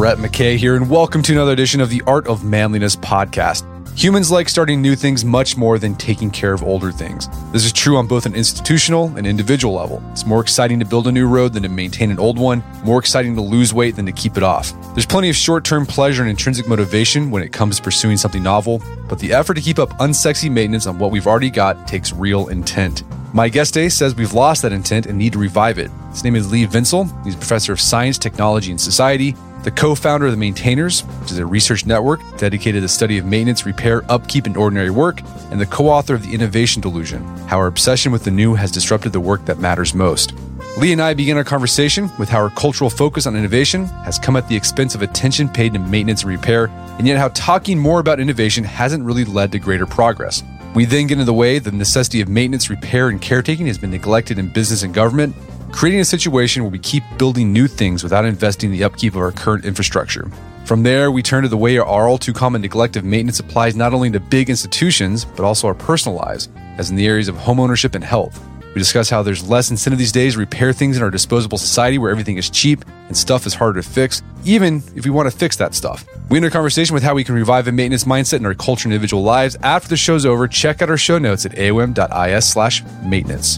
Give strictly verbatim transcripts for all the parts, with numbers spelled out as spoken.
Brett McKay here, and welcome to another edition of the Art of Manliness podcast. Humans like starting new things much more than taking care of older things. This is true on both an institutional and individual level. It's more exciting to build a new road than to maintain an old one, more exciting to lose weight than to keep it off. There's plenty of short-term pleasure and intrinsic motivation when it comes to pursuing something novel, but the effort to keep up unsexy maintenance on what we've already got takes real intent. My guest today says we've lost that intent and need to revive it. His name is Lee Vinsel. He's a professor of science, technology, and society, the co-founder of the Maintainers, which is a research network dedicated to the study of maintenance, repair, upkeep, and ordinary work, and the co-author of The Innovation Delusion, how our obsession with the new has disrupted the work that matters most. Lee and I begin our conversation with how our cultural focus on innovation has come at the expense of attention paid to maintenance and repair, and yet how talking more about innovation hasn't really led to greater progress. We then get into the way the necessity of maintenance, repair, and caretaking has been neglected in business and government, creating a situation where we keep building new things without investing in the upkeep of our current infrastructure. From there, we turn to the way our all too common neglect of maintenance applies not only to big institutions, but also our personal lives, as in the areas of homeownership and health. We discuss how there's less incentive these days to repair things in our disposable society where everything is cheap and stuff is harder to fix, even if we want to fix that stuff. We end our conversation with how we can revive a maintenance mindset in our culture and individual lives. After the show's over, check out our show notes at aom.is slash maintenance.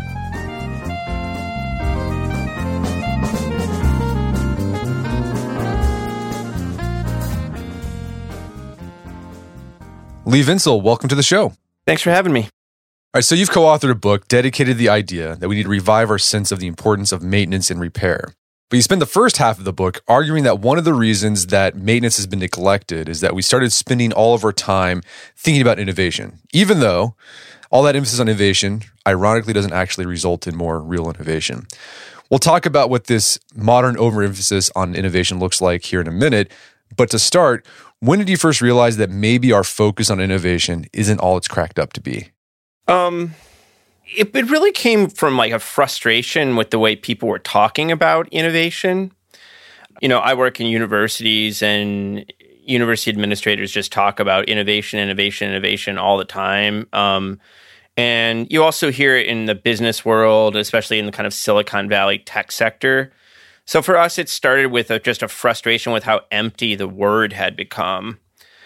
Lee Vinsel, welcome to the show. Thanks for having me. All right, so you've co-authored a book dedicated to the idea that we need to revive our sense of the importance of maintenance and repair. But you spend the first half of the book arguing that one of the reasons that maintenance has been neglected is that we started spending all of our time thinking about innovation, even though all that emphasis on innovation ironically doesn't actually result in more real innovation. We'll talk about what this modern overemphasis on innovation looks like here in a minute, but to start, when did you first realize that maybe our focus on innovation isn't all it's cracked up to be? Um, it, it really came from like a frustration with the way people were talking about innovation. You know, I work in universities and university administrators just talk about innovation, innovation, innovation all the time. Um, and you also hear it in the business world, especially in the kind of Silicon Valley tech sector. So for us, it started with a, just a frustration with how empty the word had become.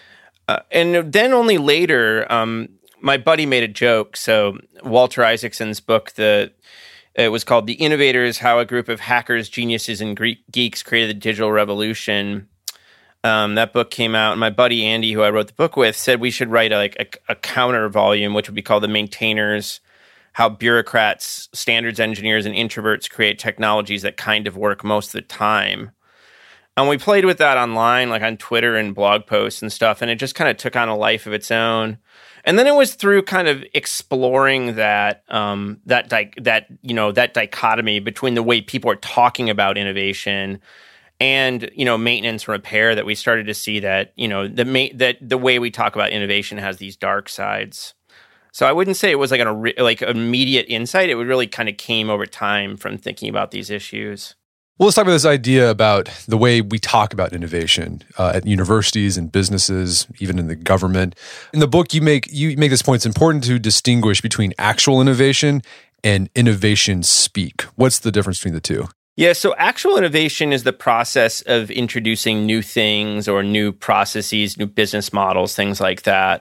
Uh, and then only later, um, my buddy made a joke. So Walter Isaacson's book, the it was called The Innovators, How a Group of Hackers, Geniuses, and Greek Geeks Created the Digital Revolution. Um, that book came out, and my buddy Andy, who I wrote the book with, said we should write a, like a, a counter volume, which would be called The Maintainers, How Bureaucrats, Standards Engineers, and Introverts Create Technologies That Kind of Work Most of the Time. And we played with that online, like on Twitter and blog posts and stuff, and it just kind of took on a life of its own. And then it was through kind of exploring that um, that di- that you know that dichotomy between the way people are talking about innovation and you know maintenance and repair that we started to see that you know the ma- that the way we talk about innovation has these dark sides. So I wouldn't say it was like an like immediate insight. It would really kind of came over time from thinking about these issues. Well, let's talk about this idea about the way we talk about innovation uh, at universities and businesses, even in the government. In the book, you make you make this point. It's important to distinguish between actual innovation and innovation speak. What's the difference between the two? Yeah, so actual innovation is the process of introducing new things or new processes, new business models, things like that.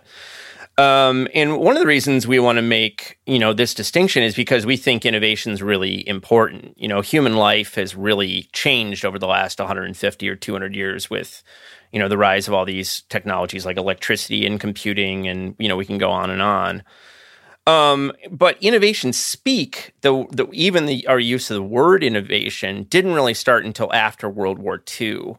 Um, and one of the reasons we want to make, you know, this distinction is because we think innovation is really important. You know, human life has really changed over the last one hundred fifty or two hundred years with, you know, the rise of all these technologies like electricity and computing, and, you know, we can go on and on. Um, but innovation speak, the, the even the, our use of the word innovation didn't really start until after World War Two.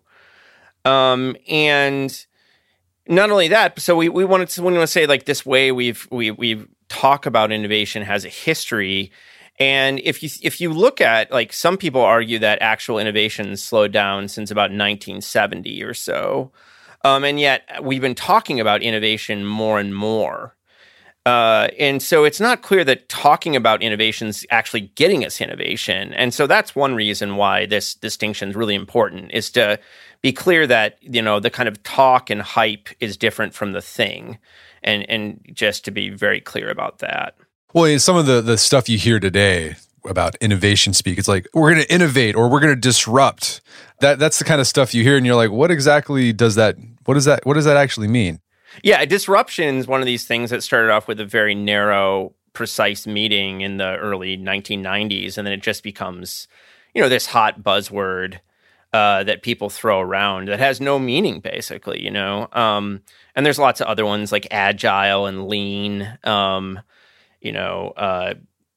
Um, and Not only that, so we, we wanted to, we want to say like this way we've we we talk about innovation has a history, and if you if you look at like some people argue that actual innovation slowed down since about nineteen seventy or so, um, and yet we've been talking about innovation more and more, uh, and so it's not clear that talking about innovation is actually getting us innovation, and so that's one reason why this distinction is really important, is to be clear that, you know, the kind of talk and hype is different from the thing, and and just to be very clear about that. Well, in some of the, the stuff you hear today about innovation speak, it's like, we're going to innovate or we're going to disrupt. that that's the kind of stuff you hear and you're like, what exactly does that, what does that, what does that actually mean? Yeah, disruption is one of these things that started off with a very narrow, precise meeting in the early nineteen nineties, and then it just becomes, you know, this hot buzzword uh, that people throw around that has no meaning, basically, you know. Um, and there's lots of other ones like agile and lean, um, you know, uh,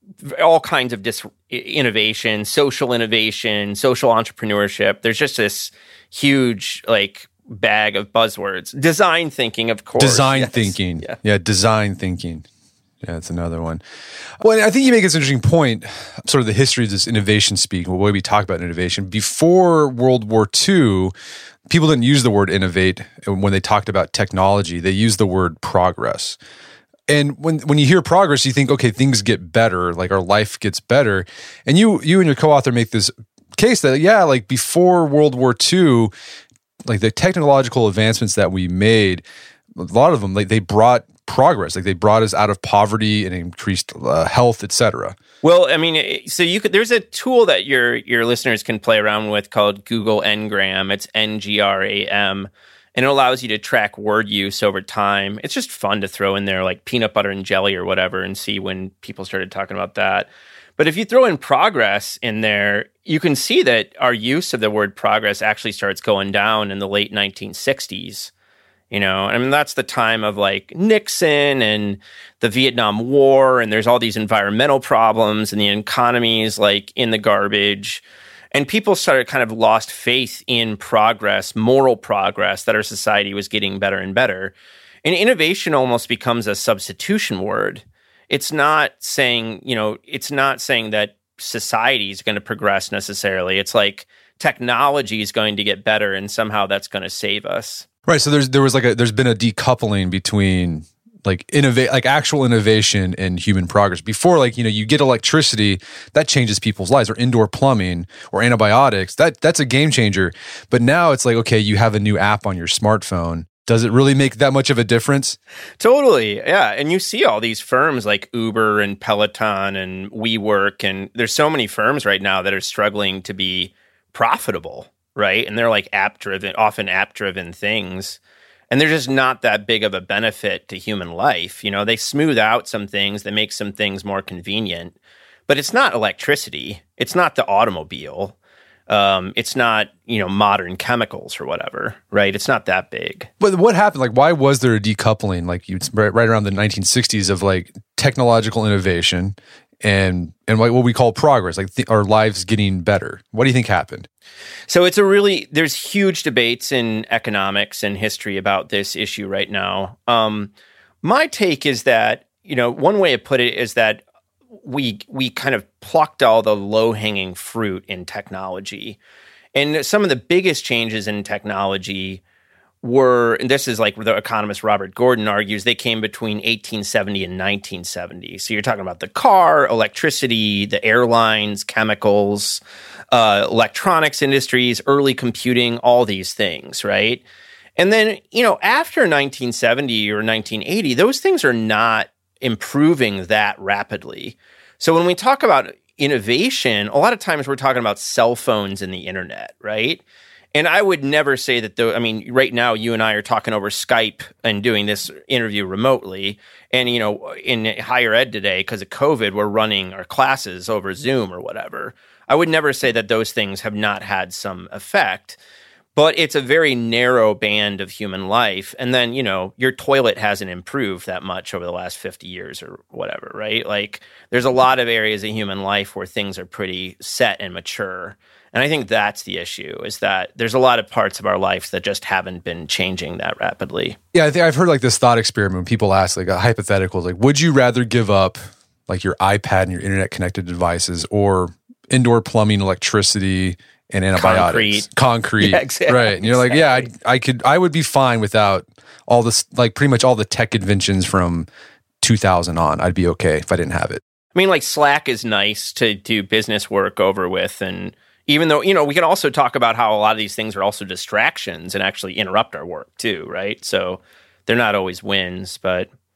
all kinds of dis- innovation, social innovation, social entrepreneurship. There's just this huge, like, bag of buzzwords. Design thinking, of course. Design yes. thinking. Yeah. yeah, design thinking. Yeah, that's another one. Well, I think you make this interesting point, sort of the history of this innovation speak, the way we talk about innovation. Before World War Two, people didn't use the word innovate when they talked about technology. They used the word progress. And when when you hear progress, you think, okay, things get better, like our life gets better. And you you and your co-author make this case that, yeah, like before World War Two, like the technological advancements that we made, a lot of them, like they brought progress, like they brought us out of poverty and increased uh, health, et cetera. Well, I mean, so you could, there's a tool that your your listeners can play around with called Google Ngram. It's N G R A M, and it allows you to track word use over time. It's just fun to throw in there like peanut butter and jelly or whatever and see when people started talking about that. But if you throw in progress in there, you can see that our use of the word progress actually starts going down in the late nineteen sixties. You know, I mean, that's the time of like Nixon and the Vietnam War, and there's all these environmental problems, and the economy is like in the garbage. And people started kind of lost faith in progress, moral progress, that our society was getting better and better. And innovation almost becomes a substitution word. It's not saying, you know, it's not saying that society is going to progress necessarily. It's like technology is going to get better and somehow that's going to save us. Right. So there's there was like a there's been a decoupling between like innovate like actual innovation and human progress. Before, like, you know, you get electricity, that changes people's lives, or indoor plumbing or antibiotics. That that's a game changer. But now it's like, okay, you have a new app on your smartphone. Does it really make that much of a difference? Totally, yeah. And you see all these firms like Uber and Peloton and WeWork, and there's so many firms right now that are struggling to be profitable, right? And they're like app-driven, often app-driven things. And they're just not that big of a benefit to human life. You know, they smooth out some things, they make some things more convenient, but it's not electricity. It's not the automobile. Um, it's not, you know, modern chemicals or whatever, right? It's not that big. But what happened? Like, why was there a decoupling? Like, you right, right around the nineteen sixties of like technological innovation and and like what we call progress, like th- our lives getting better. What do you think happened? So it's a really there's huge debates in economics and history about this issue right now. Um, my take is that, you know, one way to put it is that we we kind of plucked all the low-hanging fruit in technology. And some of the biggest changes in technology were, and this is like the economist Robert Gordon argues, they came between eighteen seventy and nineteen seventy. So you're talking about the car, electricity, the airlines, chemicals, uh, electronics industries, early computing, all these things, right? And then, you know, after nineteen seventy or nineteen eighty, those things are not improving that rapidly. So when we talk about innovation, a lot of times we're talking about cell phones and the internet, right? And I would never say that, though. I mean, right now you and I are talking over Skype and doing this interview remotely. And, you know, in higher ed today, because of COVID, we're running our classes over Zoom or whatever. I would never say that those things have not had some effect. But it's a very narrow band of human life. And then, you know, your toilet hasn't improved that much over the last fifty years or whatever, right? Like, there's a lot of areas of human life where things are pretty set and mature. And I think that's the issue, is that there's a lot of parts of our life that just haven't been changing that rapidly. Yeah, I think I've heard like this thought experiment when people ask like a hypothetical, like, would you rather give up like your iPad and your internet connected devices or indoor plumbing, electricity, and antibiotics, concrete, concrete, yeah, exactly, right? And you're like, exactly. yeah, I, I could, I would be fine without all this, like pretty much all the tech inventions from two thousand on. I'd be okay if I didn't have it. I mean, like Slack is nice to do business work over with, and even though, you know, we can also talk about how a lot of these things are also distractions and actually interrupt our work too, right? So they're not always wins, but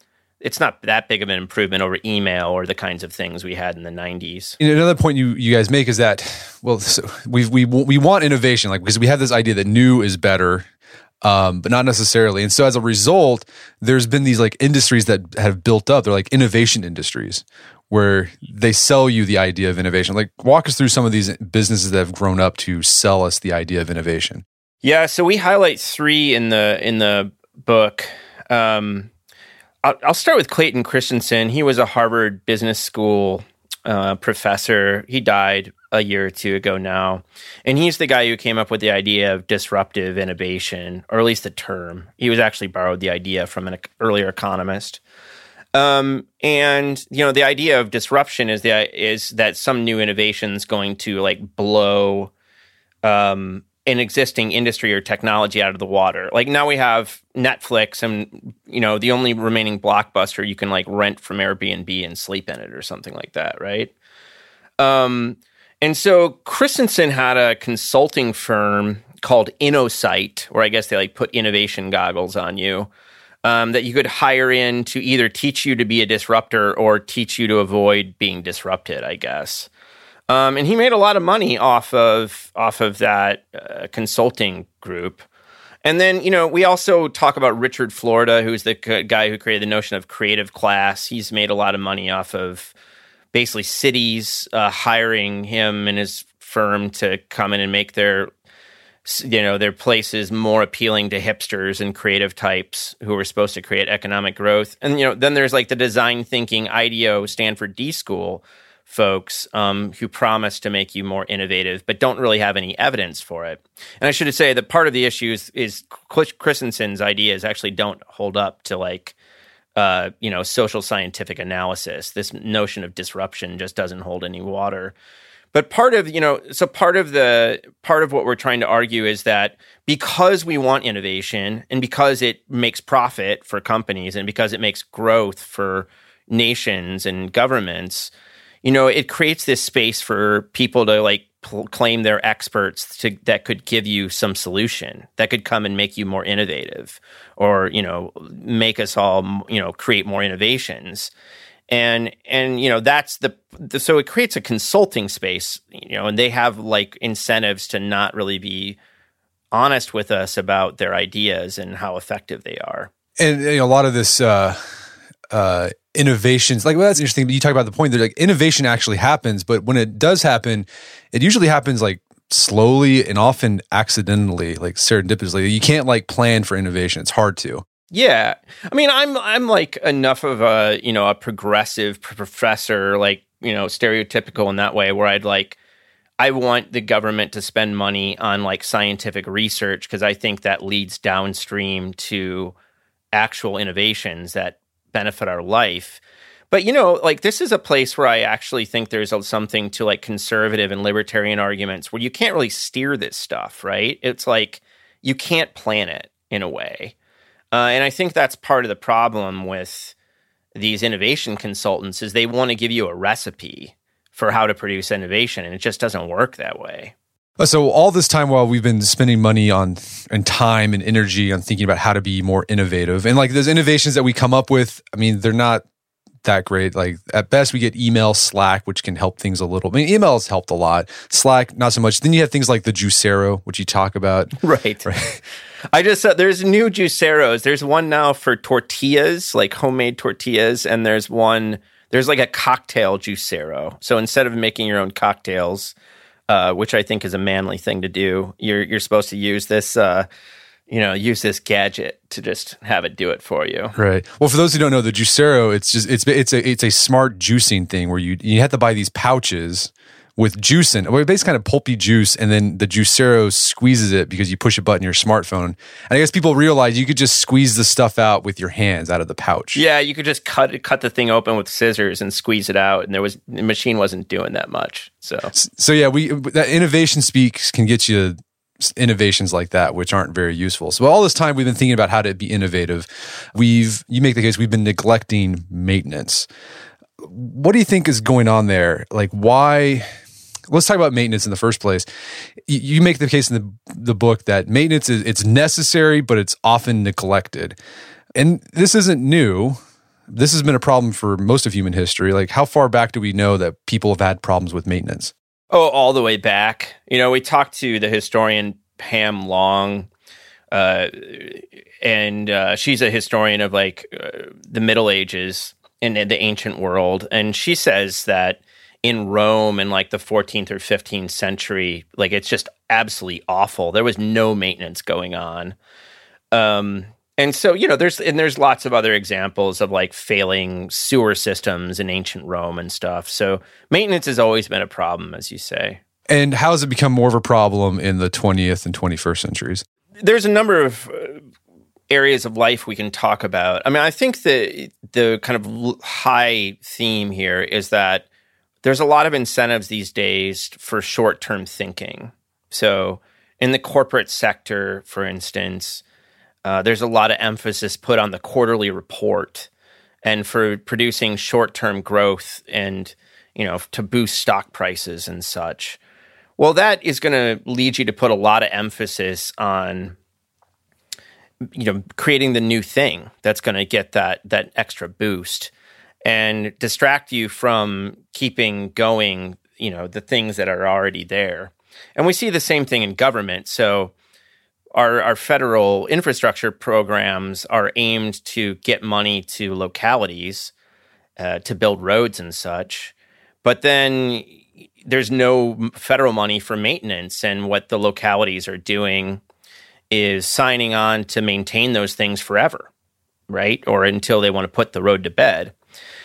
it's not that big of an improvement over email or the kinds of things we had in the nineties. You know, another point you, you guys make is that, well, so we we we want innovation, like because we have this idea that new is better, um, but not necessarily. And so as a result, there's been these like industries that have built up. They're like innovation industries where they sell you the idea of innovation. Like walk us through some of these businesses that have grown up to sell us the idea of innovation. Yeah, so we highlight three in the in the book. Um, I'll, I'll start with Clayton Christensen. He was a Harvard Business School uh, professor. He died a year or two ago now. And he's the guy who came up with the idea of disruptive innovation, or at least the term. He was actually borrowed the idea from an earlier economist. Um, and, you know, the idea of disruption is the is that some new innovation is going to, like, blow um, an existing industry or technology out of the water. Like, now we have Netflix, and, you know, the only remaining blockbuster you can, like, rent from Airbnb and sleep in it or something like that, right? Um, and so Christensen had a consulting firm called InnoSight, where I guess they, like, put innovation goggles on you, um, that you could hire in to either teach you to be a disruptor or teach you to avoid being disrupted, I guess. Um, and he made a lot of money off of off of that uh, consulting group. And then, you know, we also talk about Richard Florida, who's the c- guy who created the notion of creative class. He's made a lot of money off of basically cities uh, hiring him and his firm to come in and make their, you know, their places more appealing to hipsters and creative types who were supposed to create economic growth. And, you know, then there's like the design thinking IDEO Stanford D School folks um, who promise to make you more innovative, but don't really have any evidence for it. And I should say that part of the issue is, is Christensen's ideas actually don't hold up to like, uh, you know, social scientific analysis. This notion of disruption just doesn't hold any water. But part of, you know, so part of the, part of what we're trying to argue is that because we want innovation and because it makes profit for companies and because it makes growth for nations and governments, you know, it creates this space for people to like pl- claim they're experts to, that could give you some solution that could come and make you more innovative or, you know, make us all, you know, create more innovations. And, and, you know, that's the, the, so it creates a consulting space, you know, and they have like incentives to not really be honest with us about their ideas and how effective they are. And you know, a lot of this, uh, uh, innovations, like, well, that's interesting. But you talk about the point that like innovation actually happens, but when it does happen, it usually happens like slowly and often accidentally, like serendipitously. You can't like plan for innovation. It's hard to. Yeah. I mean, I'm, I'm like enough of a, you know, a progressive professor, like, you know, stereotypical in that way where I'd like, I want the government to spend money on like scientific research because I think that leads downstream to actual innovations that benefit our life. But, you know, like this is a place where I actually think there's something to like conservative and libertarian arguments where you can't really steer this stuff, right? It's like you can't plan it in a way. Uh, and I think that's part of the problem with these innovation consultants is they want to give you a recipe for how to produce innovation, and it just doesn't work that way. So all this time while we've been spending money on and time and energy on thinking about how to be more innovative, and like those innovations that we come up with, I mean, they're not that great. Like at best we get email, Slack, which can help things a little. I mean, email has helped a lot. Slack, not so much. Then you have things like the Juicero, which you talk about. Right. right. I just said there's new Juiceros. There's one now for tortillas, like homemade tortillas, and there's one, there's like a cocktail Juicero. So instead of making your own cocktails, Uh, which I think is a manly thing to do. You're you're supposed to use this, uh, you know, use this gadget to just have it do it for you. Right. Well, for those who don't know, the Juicero, it's just it's it's a it's a smart juicing thing where you you have to buy these pouches with juice in, well, basically kind of pulpy juice, and then the Juicero squeezes it because you push a button on your smartphone. And I guess people realize you could just squeeze the stuff out with your hands out of the pouch. Yeah, you could just cut cut the thing open with scissors and squeeze it out, and there was the machine wasn't doing that much. So, so yeah, we that innovation speaks can get you innovations like that, which aren't very useful. So all this time we've been thinking about how to be innovative. We've you make the case we've been neglecting maintenance. What do you think is going on there? Like why? Let's talk about maintenance in the first place. You make the case in the the book that maintenance is it's necessary, but it's often neglected. And this isn't new. This has been a problem for most of human history. Like, how far back do we know that people have had problems with maintenance? Oh, all the way back. You know, we talked to the historian Pam Long, uh, and uh, she's a historian of like uh, the Middle Ages and the ancient world. And she says that in Rome in like the fourteenth or fifteenth century, like it's just absolutely awful. There was no maintenance going on. Um, and so, you know, there's, and there's lots of other examples of like failing sewer systems in ancient Rome and stuff. So maintenance has always been a problem, as you say. And how has it become more of a problem in the twentieth and twenty-first centuries? There's a number of uh, areas of life we can talk about. I mean, I think the the kind of high theme here is that there's a lot of incentives these days for short-term thinking. So in the corporate sector, for instance, uh, there's a lot of emphasis put on the quarterly report and for producing short-term growth and, you know, to boost stock prices and such. Well, that is going to lead you to put a lot of emphasis on, you know, creating the new thing that's going to get that that extra boost and distract you from keeping going, you know, the things that are already there. And we see the same thing in government. So our our federal infrastructure programs are aimed to get money to localities uh, to build roads and such. But then there's no federal money for maintenance, and what the localities are doing is signing on to maintain those things forever, right? Or until they want to put the road to bed.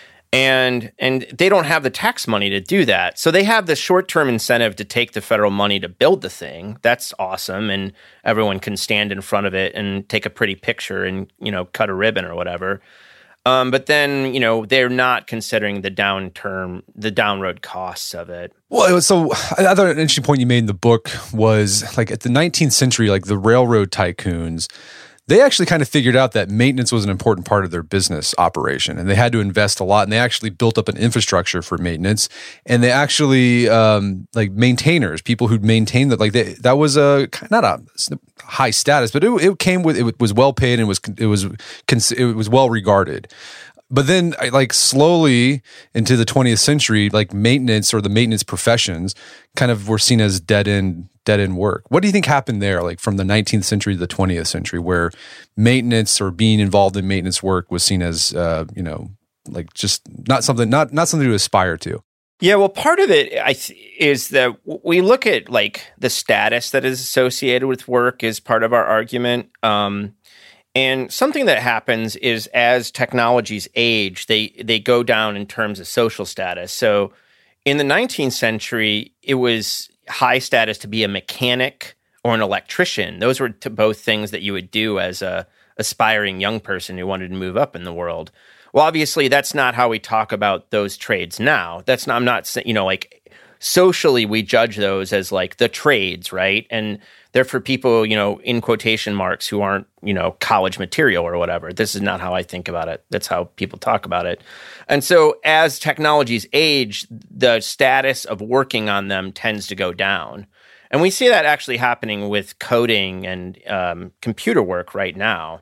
And and they don't have the tax money to do that. So they have the short-term incentive to take the federal money to build the thing. That's awesome, and everyone can stand in front of it and take a pretty picture and, you know, cut a ribbon or whatever. Um, but then, you know, they're not considering the down term, the down road costs of it. Well, so I thought an interesting point you made in the book was like at the nineteenth century, like the railroad tycoons, they actually kind of figured out that maintenance was an important part of their business operation, and they had to invest a lot, and they actually built up an infrastructure for maintenance, and they actually um, like maintainers, people who'd maintain that, like they, that was a not a high status, but it, it came with, it was well paid and was it was it was well regarded. But then, like slowly into the twentieth century, like maintenance or the maintenance professions kind of were seen as dead end, dead end work. What do you think happened there, like from the nineteenth century to the twentieth century, where maintenance or being involved in maintenance work was seen as, uh, you know, like just not something, not not something to aspire to? Yeah, well, part of it I th- is that we look at like the status that is associated with work is part of our argument. Um, And something that happens is as technologies age, they they go down in terms of social status. So in the nineteenth century, it was high status to be a mechanic or an electrician. Those were to both things that you would do as a aspiring young person who wanted to move up in the world. Well, obviously, that's not how we talk about those trades now. That's not, I'm not saying, you know, like socially we judge those as like the trades, right? And they're for people, you know, in quotation marks who aren't, you know, college material or whatever. This is not how I think about it. That's how people talk about it. And so as technologies age, the status of working on them tends to go down. And we see that actually happening with coding and um, computer work right now.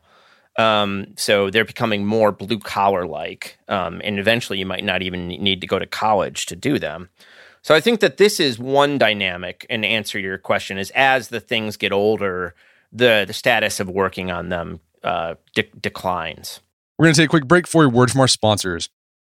Um, so they're becoming more blue collar like, um, and eventually you might not even need to go to college to do them. So I think that this is one dynamic, and to answer your question is as the things get older, the, the status of working on them uh, de- declines. We're going to take a quick break for a word from our sponsors.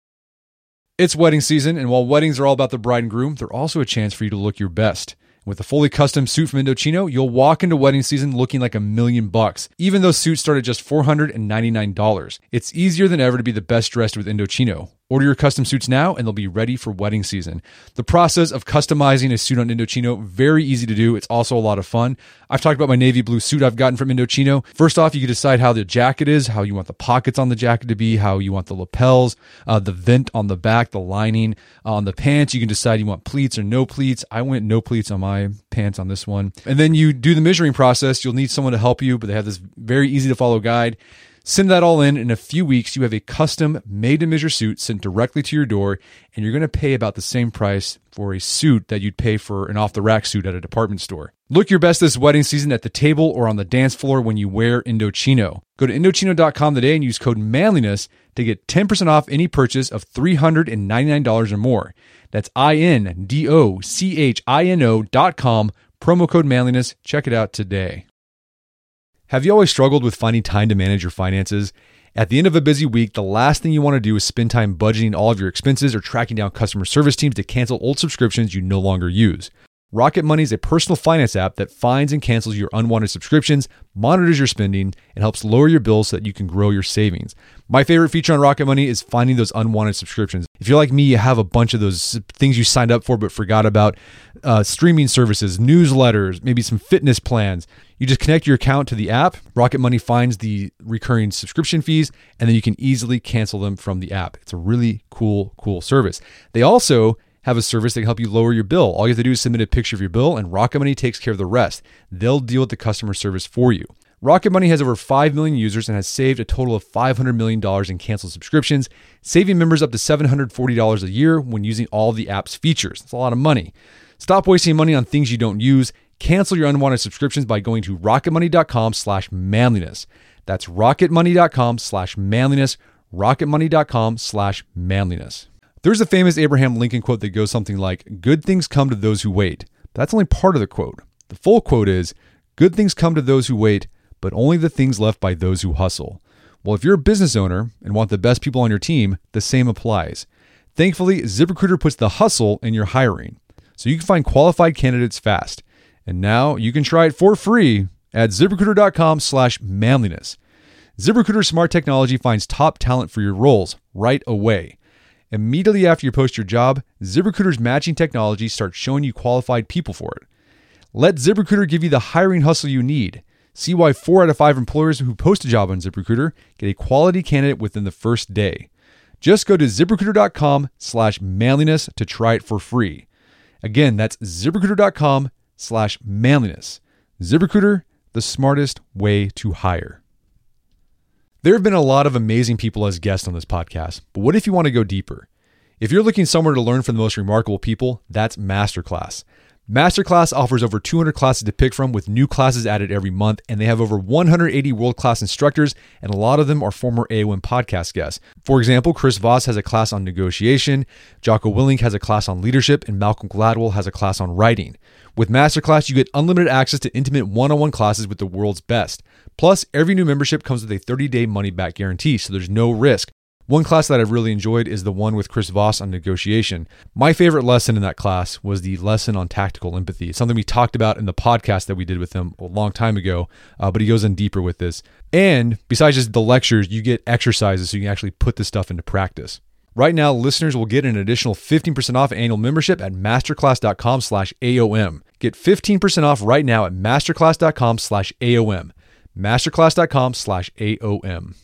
It's wedding season, and while weddings are all about the bride and groom, they're also a chance for you to look your best. With a fully custom suit from Indochino, you'll walk into wedding season looking like a million bucks, even though suits start at just four hundred ninety-nine dollars. It's easier than ever to be the best dressed with Indochino. Order your custom suits now, and they'll be ready for wedding season. The process of customizing a suit on Indochino, very easy to do. It's also a lot of fun. I've talked about my navy blue suit I've gotten from Indochino. First off, you can decide how the jacket is, how you want the pockets on the jacket to be, how you want the lapels, uh, the vent on the back, the lining. Uh, on the pants, you can decide you want pleats or no pleats. I went no pleats on my pants on this one. And then you do the measuring process. You'll need someone to help you, but they have this very easy to follow guide. Send that all in. In a few weeks, you have a custom made-to-measure suit sent directly to your door, and you're going to pay about the same price for a suit that you'd pay for an off-the-rack suit at a department store. Look your best this wedding season at the table or on the dance floor when you wear Indochino. Go to Indochino dot com today and use code manliness to get ten percent off any purchase of three hundred ninety-nine dollars or more. That's I N D O C H I N O dot com, promo code manliness. Check it out today. Have you always struggled with finding time to manage your finances? At the end of a busy week, the last thing you want to do is spend time budgeting all of your expenses or tracking down customer service teams to cancel old subscriptions you no longer use. Rocket Money is a personal finance app that finds and cancels your unwanted subscriptions, monitors your spending, and helps lower your bills so that you can grow your savings. My favorite feature on Rocket Money is finding those unwanted subscriptions. If you're like me, you have a bunch of those things you signed up for but forgot about, uh, streaming services, newsletters, maybe some fitness plans. You just connect your account to the app. Rocket Money finds the recurring subscription fees, and then you can easily cancel them from the app. It's a really cool, cool service. They also have a service that can help you lower your bill. All you have to do is submit a picture of your bill, and Rocket Money takes care of the rest. They'll deal with the customer service for you. Rocket Money has over five million users and has saved a total of five hundred million dollars in canceled subscriptions, saving members up to seven hundred forty dollars a year when using all of the app's features. That's a lot of money. Stop wasting money on things you don't use. Cancel your unwanted subscriptions by going to rocketmoney.com slash manliness. That's rocketmoney.com slash manliness, rocketmoney.com slash manliness. There's a famous Abraham Lincoln quote that goes something like, "Good things come to those who wait." But that's only part of the quote. The full quote is, "Good things come to those who wait, but only the things left by those who hustle." Well, if you're a business owner and want the best people on your team, the same applies. Thankfully, ZipRecruiter puts the hustle in your hiring, so you can find qualified candidates fast. And now you can try it for free at ZipRecruiter.com slash manliness. ZipRecruiter's smart technology finds top talent for your roles right away. Immediately after you post your job, ZipRecruiter's matching technology starts showing you qualified people for it. Let ZipRecruiter give you the hiring hustle you need. See why four out of five employers who post a job on ZipRecruiter get a quality candidate within the first day. Just go to ZipRecruiter.com slash manliness to try it for free. Again, that's ZipRecruiter.com slash manliness. ZipRecruiter, the smartest way to hire. There have been a lot of amazing people as guests on this podcast, but what if you want to go deeper? If you're looking somewhere to learn from the most remarkable people, that's Masterclass. Masterclass offers over two hundred classes to pick from with new classes added every month, and they have over one hundred eighty world-class instructors, and a lot of them are former A O M podcast guests. For example, Chris Voss has a class on negotiation, Jocko Willink has a class on leadership, and Malcolm Gladwell has a class on writing. With Masterclass, you get unlimited access to intimate one-on-one classes with the world's best. Plus, every new membership comes with a thirty-day money-back guarantee, so there's no risk. One class that I've really enjoyed is the one with Chris Voss on negotiation. My favorite lesson in that class was the lesson on tactical empathy. It's something we talked about in the podcast that we did with him a long time ago, uh, but he goes in deeper with this. And besides just the lectures, you get exercises so you can actually put this stuff into practice. Right now, listeners will get an additional fifteen percent off annual membership at masterclass.com slash AOM. Get fifteen percent off right now at masterclass.com slash AOM. Masterclass.com slash AOM.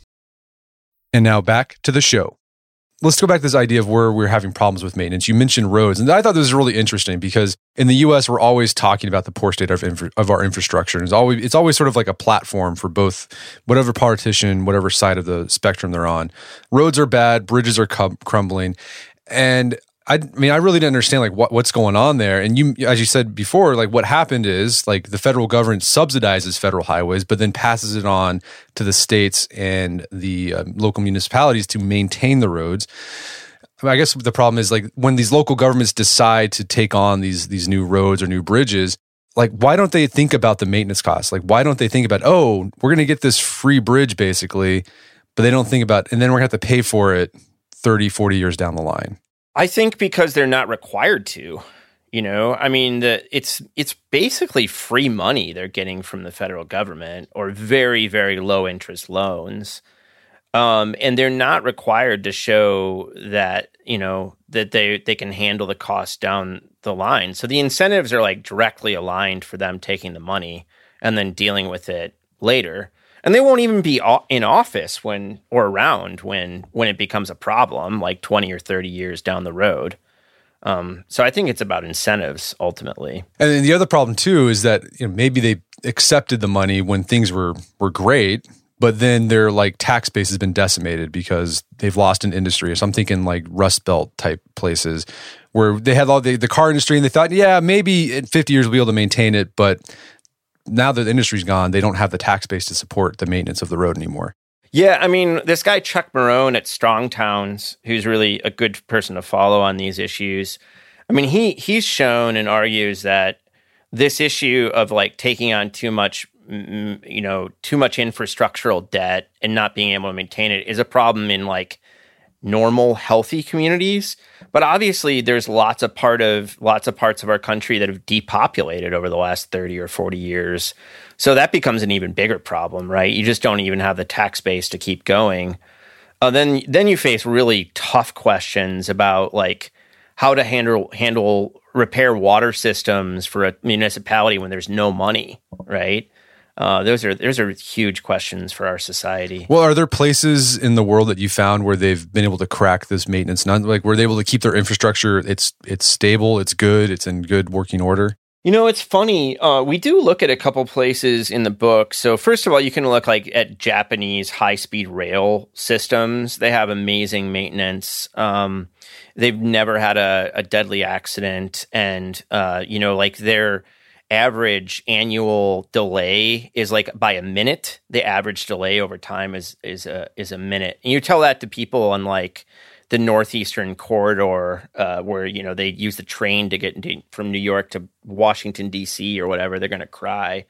And now back to the show. Let's go back to this idea of where we're having problems with maintenance. You mentioned roads, and I thought this was really interesting because in the U S, we're always talking about the poor state of, infra- of our infrastructure. And it's always, it's always sort of like a platform for both whatever politician, whatever side of the spectrum they're on. Roads are bad, bridges are cum- crumbling. And I, I mean, I really didn't understand like what, what's going on there. And you, as you said before, like what happened is like the federal government subsidizes federal highways, but then passes it on to the states and the uh, local municipalities to maintain the roads. I mean, I guess the problem is like when these local governments decide to take on these these new roads or new bridges, like why don't they think about the maintenance costs? Like why don't they think about, oh, we're going to get this free bridge basically, but they don't think about, and then we're going to have to pay for it thirty, forty years down the line. I think because they're not required to, you know, I mean, the, it's it's basically free money they're getting from the federal government or very, very low interest loans. Um, and they're not required to show that, you know, that they, they can handle the cost down the line. So the incentives are like directly aligned for them taking the money and then dealing with it later. And they won't even be in office when or around when when it becomes a problem, like twenty or thirty years down the road. Um, so I think it's about incentives ultimately. And then the other problem too is that you know maybe they accepted the money when things were were great, but then their like tax base has been decimated because they've lost an industry. So I'm thinking like Rust Belt type places where they had all the, the car industry and they thought, yeah, maybe in fifty years we'll be able to maintain it. But now that the industry's gone, they don't have the tax base to support the maintenance of the road anymore. Yeah, I mean, this guy Chuck Marohn at Strong Towns, who's really a good person to follow on these issues. I mean, he he's shown and argues that this issue of like taking on too much, you know, too much infrastructural debt and not being able to maintain it is a problem in like normal, healthy communities. But obviously, there's lots of part of lots of parts of our country that have depopulated over the last thirty or forty years. So that becomes an even bigger problem, right? You just don't even have the tax base to keep going. Uh, then, then you face really tough questions about like how to handle handle repair water systems for a municipality when there's no money, right? Uh, those are those are huge questions for our society. Well, are there places in the world that you found where they've been able to crack this maintenance? Not like were they able to keep their infrastructure? It's it's stable, it's good, it's in good working order. You know, it's funny. Uh, we do look at a couple places in the book. So first of all, you can look like at Japanese high-speed rail systems. They have amazing maintenance. Um, they've never had a, a deadly accident, and uh, you know, like their average annual delay is like by a minute. The average delay over time is is a is a minute. And you tell that to people on like the Northeastern Corridor, uh, where, you know, they use the train to get into, from New York to Washington, D C or whatever, they're going to cry.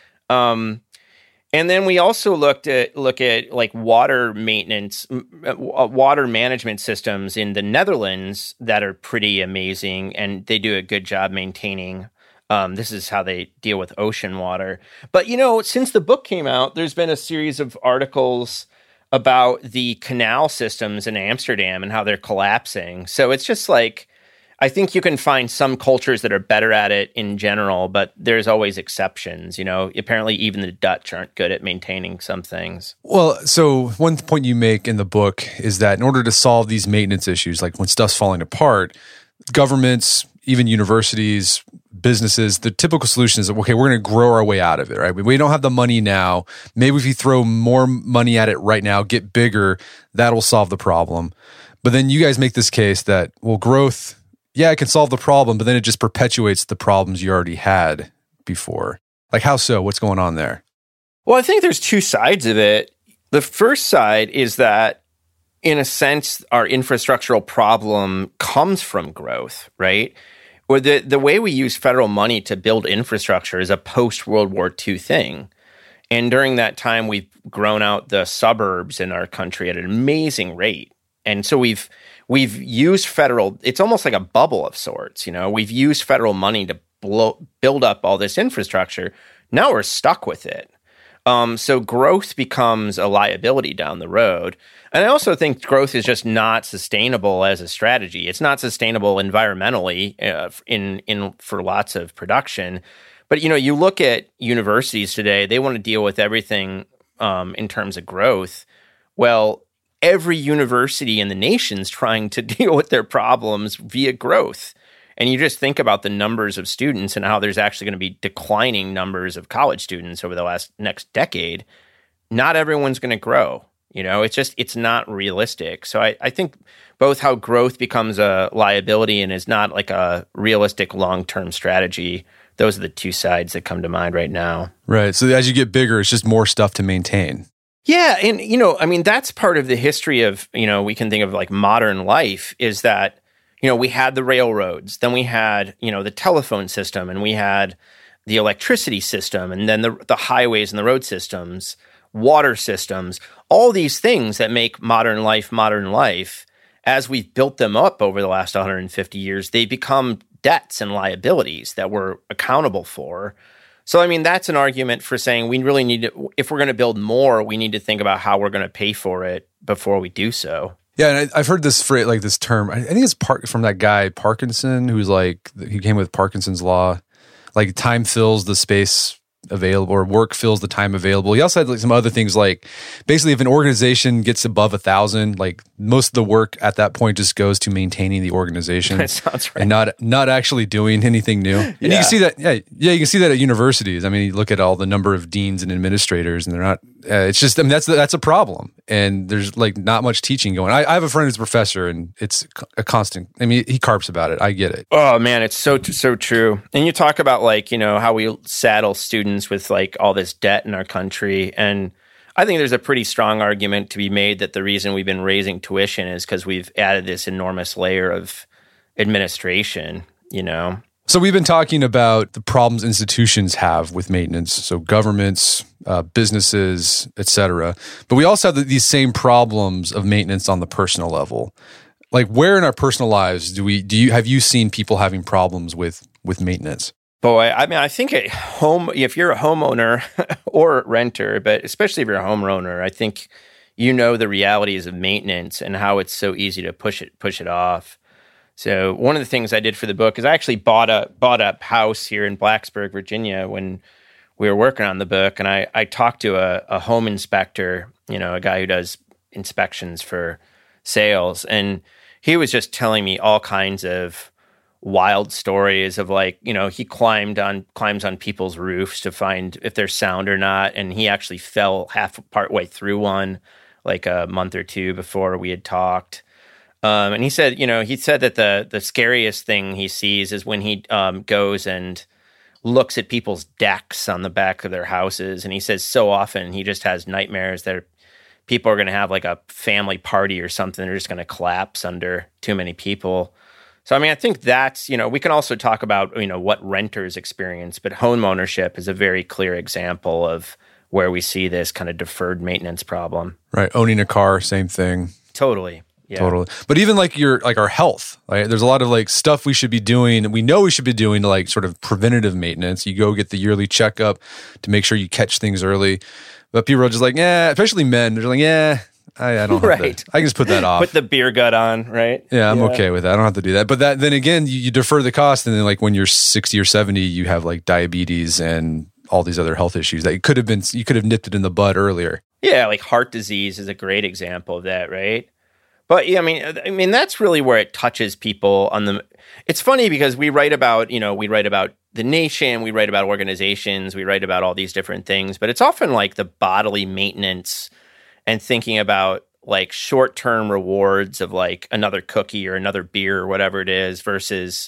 Um, and then we also looked at, look at like water maintenance, uh, water management systems in the Netherlands that are pretty amazing, and they do a good job maintaining. Um, this is how they deal with ocean water. But, you know, since the book came out, there's been a series of articles about the canal systems in Amsterdam and how they're collapsing. So it's just like, I think you can find some cultures that are better at it in general, but there's always exceptions. You know, apparently even the Dutch aren't good at maintaining some things. Well, so one point you make in the book is that in order to solve these maintenance issues, like when stuff's falling apart, governments, even universities, businesses, the typical solution is, okay, we're going to grow our way out of it, right? We don't have the money now. Maybe if you throw more money at it right now, get bigger, that'll solve the problem. But then you guys make this case that, well, growth, yeah, it can solve the problem, but then it just perpetuates the problems you already had before. Like how so? What's going on there? Well, I think there's two sides of it. The first side is that, in a sense, our infrastructural problem comes from growth, right? Or the, the way we use federal money to build infrastructure is a post-World War Two thing. And during that time, we've grown out the suburbs in our country at an amazing rate. And so we've we've used federal, it's almost like a bubble of sorts, you know? We've used federal money to blow, build up all this infrastructure. Now we're stuck with it. Um, so growth becomes a liability down the road. And I also think growth is just not sustainable as a strategy. It's not sustainable environmentally uh, in in for lots of production. But, you know, you look at universities today, they want to deal with everything um, in terms of growth. Well, every university in the nation's trying to deal with their problems via growth. And you just think about the numbers of students and how there's actually going to be declining numbers of college students over the last next decade. Not everyone's going to grow. You know, it's just, it's not realistic. So I, I think both how growth becomes a liability and is not like a realistic long-term strategy, those are the two sides that come to mind right now. Right. So as you get bigger, it's just more stuff to maintain. Yeah. And, you know, I mean, that's part of the history of, you know, we can think of like modern life is that, you know, we had the railroads, then we had, you know, the telephone system, and we had the electricity system, and then the the highways and the road systems, water systems, all these things that make modern life modern life. As we've built them up over the last one hundred fifty years, they become debts and liabilities that we're accountable for. So, I mean, that's an argument for saying we really need to, if we're going to build more, we need to think about how we're going to pay for it before we do so. Yeah, and I, I've heard this phrase, like this term. I think it's par- from that guy Parkinson, who's like he came with Parkinson's law. Like time fills the space available, or work fills the time available. He also had like some other things, like basically if an organization gets above a thousand, like most of the work at that point just goes to maintaining the organization. That sounds right. And not not actually doing anything new. And yeah. you can see that, yeah, yeah, you can see that at universities. I mean, you look at all the number of deans and administrators, and they're not. Uh, it's just, I mean, that's that's a problem. And there's like not much teaching going. I, I have a friend who's a professor, and it's a constant. I mean, he carps about it. I get it. Oh man, it's so so true. And you talk about like, you know, how we saddle students with like all this debt in our country, and I think there's a pretty strong argument to be made that the reason we've been raising tuition is because we've added this enormous layer of administration, you know. So we've been talking about the problems institutions have with maintenance, so governments, uh, businesses, et cetera. But we also have the, these same problems of maintenance on the personal level. Like, where in our personal lives do we do you have you seen people having problems with with maintenance? Boy, I mean, I think at home, if you're a homeowner or renter, but especially if you're a homeowner, I think you know the realities of maintenance and how it's so easy to push it push it off. So one of the things I did for the book is I actually bought a bought a house here in Blacksburg, Virginia, when we were working on the book, and I, I talked to a, a home inspector, you know, a guy who does inspections for sales, and he was just telling me all kinds of wild stories of like, you know, he climbed on climbs on people's roofs to find if there's sound or not, and he actually fell half part way through one like a month or two before we had talked. Um, and he said, you know, he said that the the scariest thing he sees is when he um, goes and looks at people's decks on the back of their houses. And he says so often he just has nightmares that people are going to have like a family party or something. They're just going to collapse under too many people. So, I mean, I think that's, you know, we can also talk about, you know, what renters experience, but home ownership is a very clear example of where we see this kind of deferred maintenance problem. Right. Owning a car, same thing. Totally. Yeah. Totally. But even like your like our health, right? There's a lot of like stuff we should be doing, and we know we should be doing to like sort of preventative maintenance. You go get the yearly checkup to make sure you catch things early. But people are just like, yeah, especially men. They're like, yeah, I, I don't have right. to. I can just put that off. Put the beer gut on, right? Yeah, I'm yeah. okay with that. I don't have to do that. But that then again, you, you defer the cost, and then like when you're sixty or seventy, you have like diabetes and all these other health issues that you could have been you could have nipped it in the bud earlier. Yeah, like heart disease is a great example of that, right? But yeah, I mean, I mean that's really where it touches people on the. It's funny because we write about, you know, we write about the nation, we write about organizations, we write about all these different things, but it's often like the bodily maintenance and thinking about like short-term rewards of like another cookie or another beer or whatever it is versus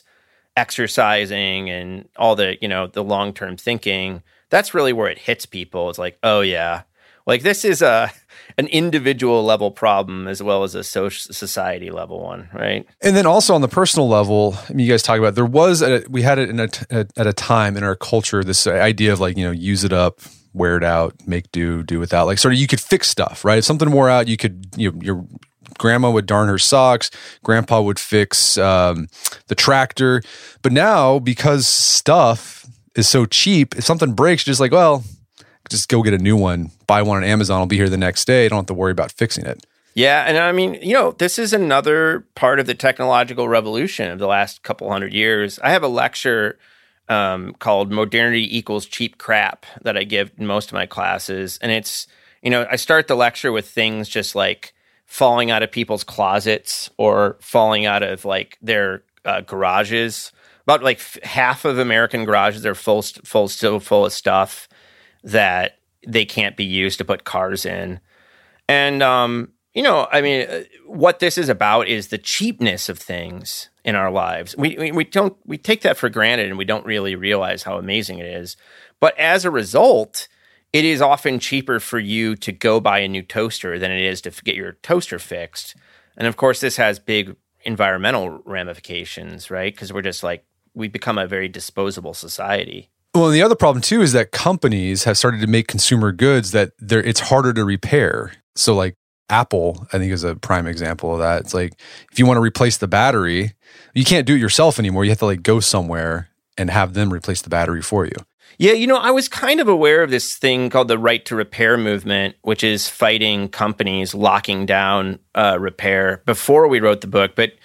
exercising and all the, you know, the long-term thinking. That's really where it hits people. It's like, oh yeah, like this is a an individual level problem as well as a social society level one, right? And then also on the personal level, I mean, you guys talk about there was a, we had it in a, at a time in our culture this idea of like, you know, use it up, wear it out, make do, do without. Like sort of you could fix stuff, right? If something wore out, you could, you know, your grandma would darn her socks, grandpa would fix um, the tractor. But now because stuff is so cheap, if something breaks, you're just like, well, just go get a new one, buy one on Amazon, I'll be here the next day. I don't have to worry about fixing it. Yeah, and I mean, you know, this is another part of the technological revolution of the last couple hundred years. I have a lecture um, called Modernity Equals Cheap Crap that I give in most of my classes. And it's, you know, I start the lecture with things just like falling out of people's closets or falling out of like their uh, garages. About like f- half of American garages are full, full, still full of stuff that they can't be used to put cars in. And, um, you know, I mean, what this is about is the cheapness of things in our lives. We, we we don't, we take that for granted and we don't really realize how amazing it is. But as a result, it is often cheaper for you to go buy a new toaster than it is to get your toaster fixed. And of course, this has big environmental ramifications, right? Because we're just like, we become a very disposable society. Well, and the other problem too is that companies have started to make consumer goods that they're it's harder to repair. So like Apple, I think is a prime example of that. It's like if you want to replace the battery, you can't do it yourself anymore. You have to like go somewhere and have them replace the battery for you. Yeah, you know, I was kind of aware of this thing called the right to repair movement, which is fighting companies locking down uh, repair before we wrote the book. But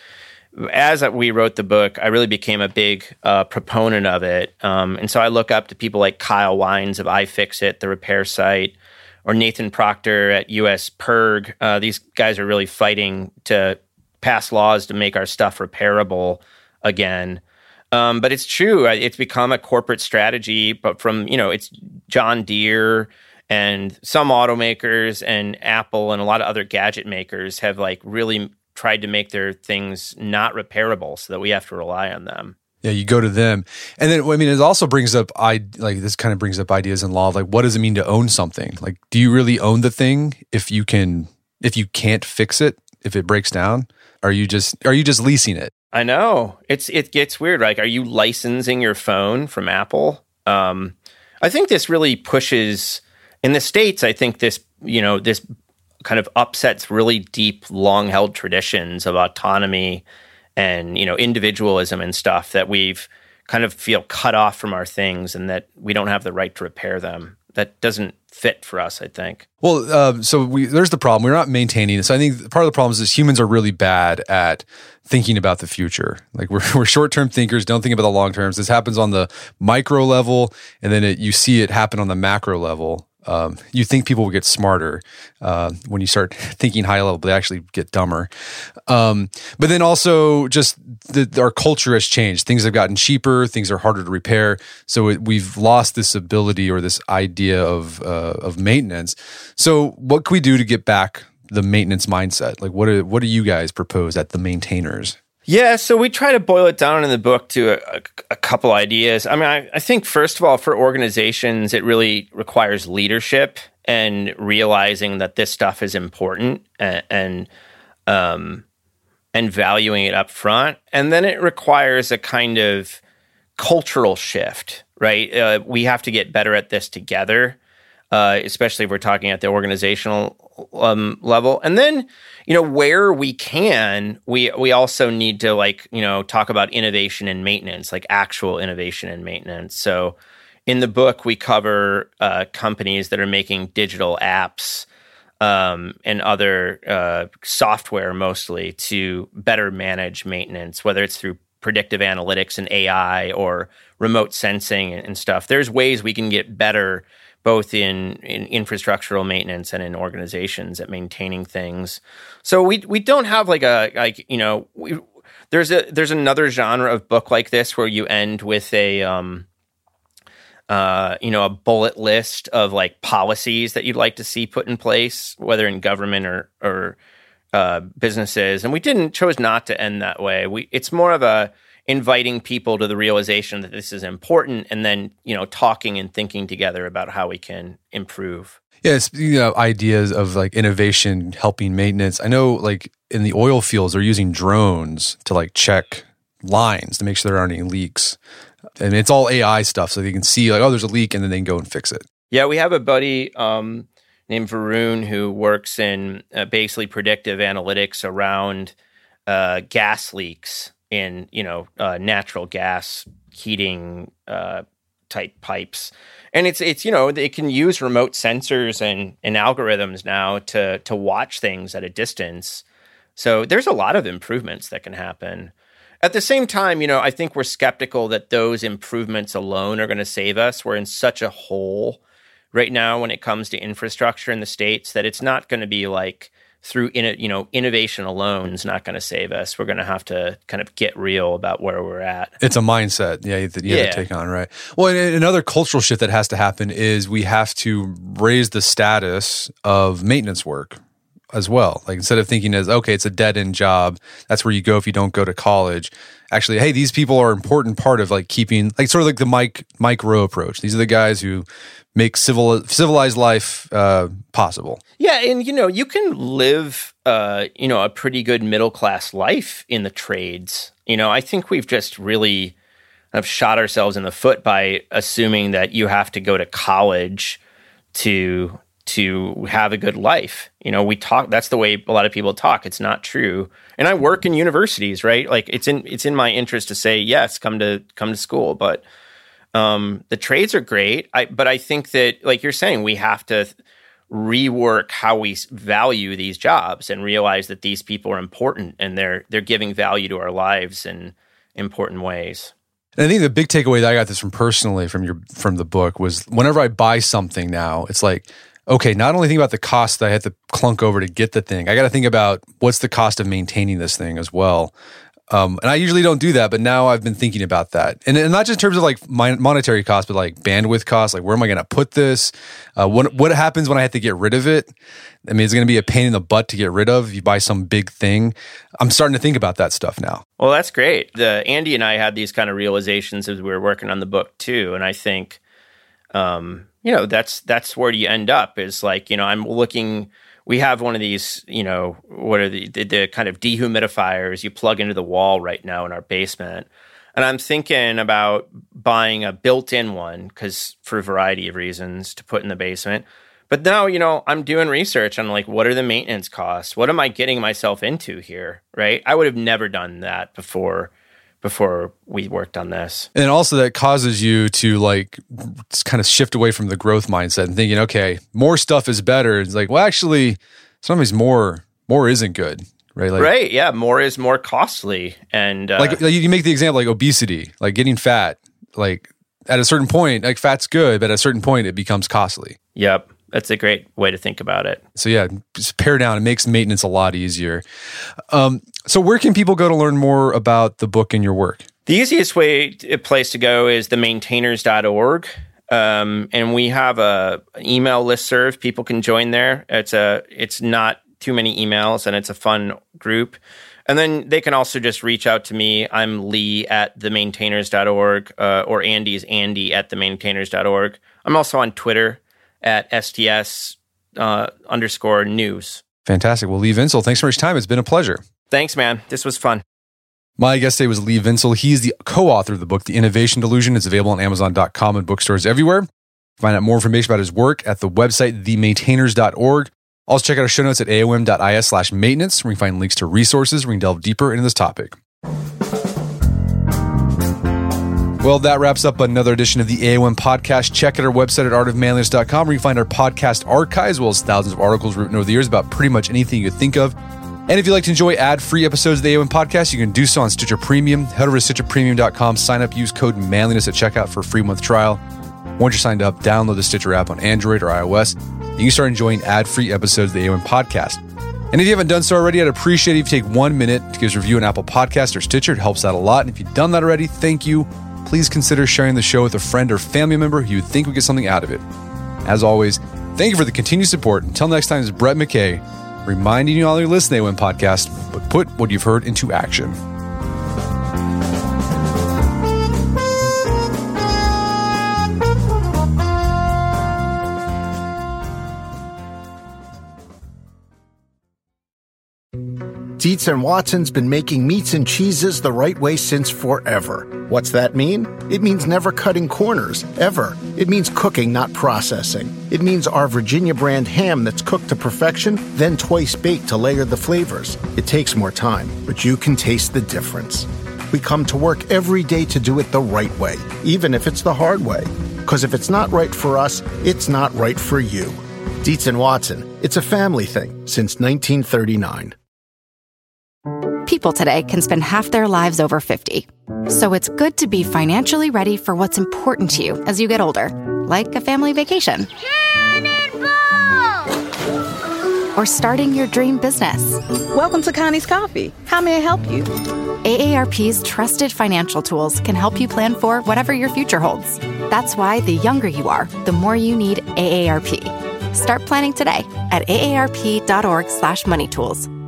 as we wrote the book, I really became a big uh, proponent of it. Um, and so I look up to people like Kyle Wines of iFixit, the repair site, or Nathan Proctor at U S P E R G. Uh, these guys are really fighting to pass laws to make our stuff repairable again. Um, but it's true. It's become a corporate strategy, but from, you know, it's John Deere and some automakers and Apple and a lot of other gadget makers have like really tried to make their things not repairable so that we have to rely on them. Yeah, you go to them. And then, I mean, it also brings up, I like this kind of brings up ideas in law of like, what does it mean to own something? Like, do you really own the thing if you can, if you can't fix it, if it breaks down? Are you just, are you just leasing it? I know. It's, it gets weird. Like, are you licensing your phone from Apple? Um, I think this really pushes, in the States, I think this, you know, this kind of upsets really deep, long-held traditions of autonomy and, you know, individualism and stuff that we've kind of feel cut off from our things and that we don't have the right to repair them. That doesn't fit for us, I think. Well, um, so we, there's the problem. We're not maintaining this. I think part of the problem is humans are really bad at thinking about the future. Like we're, we're short-term thinkers, don't think about the long terms. This happens on the micro level, and then it, you see it happen on the macro level. Um, you think people will get smarter uh, when you start thinking high level, but they actually get dumber. Um, but then also just the, our culture has changed. Things have gotten cheaper. Things are harder to repair. So it, we've lost this ability or this idea of uh, of maintenance. So what can we do to get back the maintenance mindset? Like what do, what do you guys propose at the maintainers? Yeah, so we try to boil it down in the book to a, a, a couple ideas. I mean, I, I think, first of all, for organizations, it really requires leadership and realizing that this stuff is important and and, um, and valuing it up front. And then it requires a kind of cultural shift, right? Uh, we have to get better at this together, uh, especially if we're talking at the organizational um, level. And then, you know, where we can, we we also need to like, you know, talk about innovation and maintenance, like actual innovation and maintenance. So in the book, we cover uh, companies that are making digital apps um, and other uh, software mostly to better manage maintenance, whether it's through predictive analytics and A I or remote sensing and stuff. There's ways we can get better both in, in infrastructural maintenance and in organizations at maintaining things. So we we don't have like a like you know we, there's a there's another genre of book like this where you end with a um uh you know a bullet list of like policies that you'd like to see put in place, whether in government or or uh, businesses. And we didn't chose not to end that way. We it's more of a inviting people to the realization that this is important, and then, you know, talking and thinking together about how we can improve. Yeah, it's, you know, ideas of like innovation helping maintenance. I know like in the oil fields, they're using drones to like check lines to make sure there aren't any leaks. And it's all A I stuff, so they can see like, oh, there's a leak, and then they can go and fix it. Yeah, we have a buddy um, named Varun who works in uh, basically predictive analytics around uh, gas leaks in, you know, uh, natural gas heating uh, type pipes. And it's, it's you know, they can use remote sensors and, and algorithms now to to watch things at a distance. So there's a lot of improvements that can happen. At the same time, you know, I think we're skeptical that those improvements alone are going to save us. We're in such a hole right now when it comes to infrastructure in the States that it's not going to be like through, you know, innovation alone is not going to save us. We're going to have to kind of get real about where we're at. It's a mindset, yeah, that you have yeah. to take on, right? Well, and another cultural shift that has to happen is we have to raise the status of maintenance work as well. Like instead of thinking as, okay, it's a dead-end job, that's where you go if you don't go to college. Actually, hey, these people are an important part of like keeping, like sort of like the Mike Mike Rowe approach. These are the guys who make civil civilized life uh, possible. Yeah, and you know, you can live, uh, you know, a pretty good middle class life in the trades. You know, I think we've just really have shot ourselves in the foot by assuming that you have to go to college to to have a good life. You know, we talk, that's the way a lot of people talk. It's not true. And I work in universities, right? Like it's in, it's in my interest to say, yes, come to, come to school. But um, the trades are great. I, but I think that, like you're saying, we have to, rework how we value these jobs and realize that these people are important and they're they're giving value to our lives in important ways. And I think the big takeaway that I got this from personally from your from the book was whenever I buy something now, it's like, okay, not only think about the cost that I had to clunk over to get the thing, I got to think about what's the cost of maintaining this thing as well. Um, and I usually don't do that, but now I've been thinking about that. And, and not just in terms of like monetary cost, but like bandwidth cost, like where am I going to put this? Uh, what what happens when I have to get rid of it? I mean, it's going to be a pain in the butt to get rid of if you buy some big thing. I'm starting to think about that stuff now. Well, that's great. The, Andy and I had these kind of realizations as we were working on the book too. And I think, um, you know, that's that's where you end up is like, you know, I'm looking... We have one of these, you know, what are the, the, the kind of dehumidifiers you plug into the wall right now in our basement. And I'm thinking about buying a built-in one because for a variety of reasons to put in the basement. But now, you know, I'm doing research on like, what are the maintenance costs? What am I getting myself into here, right? I would have never done that before before we worked on this. And also that causes you to like kind of shift away from the growth mindset and thinking, okay, more stuff is better. It's like, well, actually, sometimes more more isn't good, right? Like, right, yeah, more is more costly. And uh, like, like you can make the example like obesity, like getting fat, like at a certain point, like fat's good, but at a certain point it becomes costly. Yep. That's a great way to think about it. So yeah, just pare down. It makes maintenance a lot easier. Um, so where can people go to learn more about the book and your work? The easiest way, a place to go is the maintainers dot org. Um, and we have a an email listserv. People can join there. It's a it's not too many emails, and it's a fun group. And then they can also just reach out to me. I'm Lee at the maintainers dot org, uh, or Andy's Andy at the maintainers dot org. I'm also on Twitter at S T S uh, underscore news. Fantastic. Well, Lee Vinsel, thanks so much for your time. It's been a pleasure. Thanks, man. This was fun. My guest today was Lee Vinsel. He's the co-author of the book, The Innovation Delusion. It's available on amazon dot com and bookstores everywhere. Find out more information about his work at the website, the maintainers dot org. Also check out our show notes at A O M dot I S slash maintenance, where you can find links to resources where you can delve deeper into this topic. Well, that wraps up another edition of the A O M podcast. Check out our website at art of manliness dot com, where you can find our podcast archives, as well as thousands of articles written over the years about pretty much anything you could think of. And if you'd like to enjoy ad-free episodes of the A O M podcast, you can do so on Stitcher Premium. Head over to stitcher premium dot com, sign up, use code manliness at checkout for a free month trial. Once you're signed up, download the Stitcher app on Android or iOS, and you can start enjoying ad-free episodes of the A O M podcast. And if you haven't done so already, I'd appreciate it if you take one minute to give us a review on Apple Podcasts or Stitcher. It helps out a lot. And if you've done that already, thank you. Please consider sharing the show with a friend or family member who you would think would get something out of it. As always, thank you for the continued support. Until next time, this is Brett McKay, reminding you all you listen to the A O M podcast, but put what you've heard into action. Dietz and Watson's been making meats and cheeses the right way since forever. What's that mean? It means never cutting corners, ever. It means cooking, not processing. It means our Virginia brand ham that's cooked to perfection, then twice baked to layer the flavors. It takes more time, but you can taste the difference. We come to work every day to do it the right way, even if it's the hard way. Because if it's not right for us, it's not right for you. Dietz and Watson, it's a family thing since nineteen thirty-nine. People today can spend half their lives over fifty. So it's good to be financially ready for what's important to you as you get older, like a family vacation. Cannonball! Or starting your dream business. Welcome to Connie's Coffee. How may I help you? A A R P's trusted financial tools can help you plan for whatever your future holds. That's why the younger you are, the more you need A A R P. Start planning today at A A R P dot org slash money tools.